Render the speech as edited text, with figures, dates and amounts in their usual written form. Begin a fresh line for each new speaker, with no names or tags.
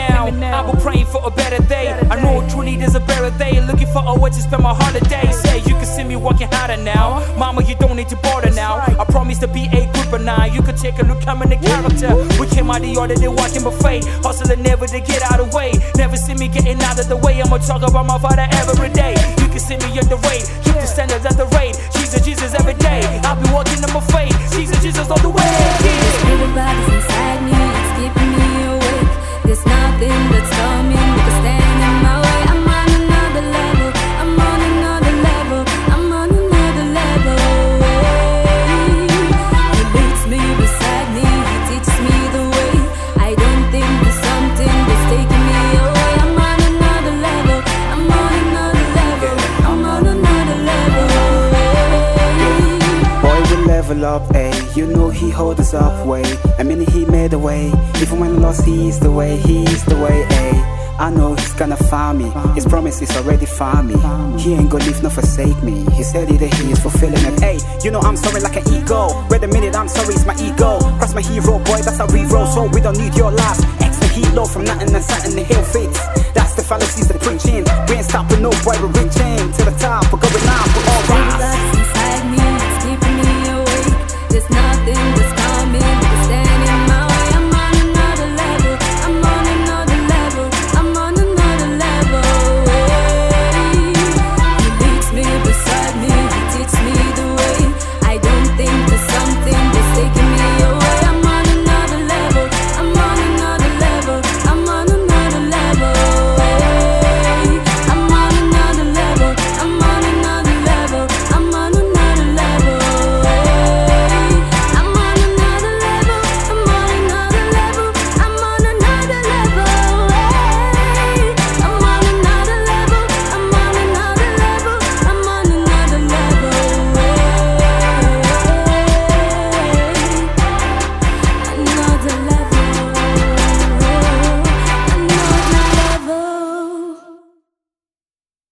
now. I've been praying for a better day. I know truly there's a better day. Looking for a way to spend my holidays. Say you can see me working harder now. Mama, you don't need to bother now. I promise to be a good banana. You can take a look, I'm in the character. We came out the other day walking my fate. Hustling never to get out of the way. Never see me getting out of the way. I'ma talk about my father every day. You can see me at the rate. Keep the standards at the rate. Jesus every day. I'll be walking on my faith. Jesus all the way.
Everybody's inside me, it's keeping me awake. There's nothing that's coming that can stand in my way. I'm on another level, I'm on another level, I'm on another level. He leads me beside me, he teaches me the way. I don't think there's something that's taking me away. I'm on another level, I'm on another level, I'm on another level.
Boy, we level up, ayy. You know he hold us up, way. A minute he made a way. Even when lost, he's the way, he's the way, ayy. I know he's gonna find me. His promise is already found me. He ain't gonna leave nor forsake me. He said it, he is fulfilling it. Hey, you know I'm sorry like an ego. Wait a minute, I'm sorry, it's my ego. Cross my hero, boy, that's how we roll. So we don't need your last. Extra hero from nothing and something the hill fits. That's the fallacies they're preaching. We ain't stopping, no boy, we're reaching to the top. We're going up, we're all rise.
Inside me, it's keeping me awake. There's nothing